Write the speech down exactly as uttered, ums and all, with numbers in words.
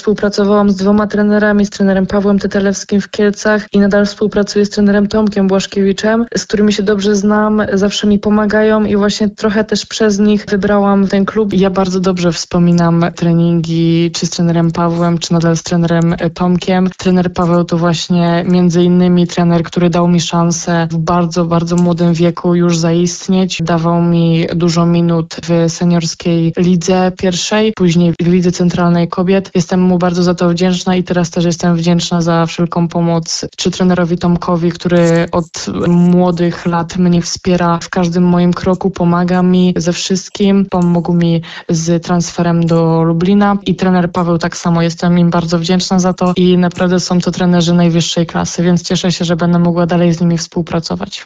Współpracowałam z dwoma trenerami, z trenerem Pawłem Tytelewskim w Kielcach i nadal współpracuję z trenerem Tomkiem Błaszkiewiczem, z którymi się dobrze znam, zawsze mi pomagają i właśnie trochę też przez nich wybrałam ten klub. Ja bardzo dobrze wspominam treningi czy z trenerem Pawłem, czy nadal z trenerem Tomkiem. Trener Paweł to właśnie między innymi trener, który dał mi szansę w bardzo, bardzo młodym wieku już zaistnieć. Dawał mi dużo minut w seniorskiej lidze pierwszej, później w lidze centralnej kobiet. Jestem mu bardzo za to wdzięczna i teraz też jestem wdzięczna za wszelką pomoc, czy trenerowi Tomkowi, który od młodych lat mnie wspiera w każdym moim kroku, pomaga mi ze wszystkim, pomógł mi z transferem do Lublina i trener Paweł tak samo, jestem im bardzo wdzięczna za to i naprawdę są to trenerzy najwyższej klasy, więc cieszę się, że będę mogła dalej z nimi współpracować.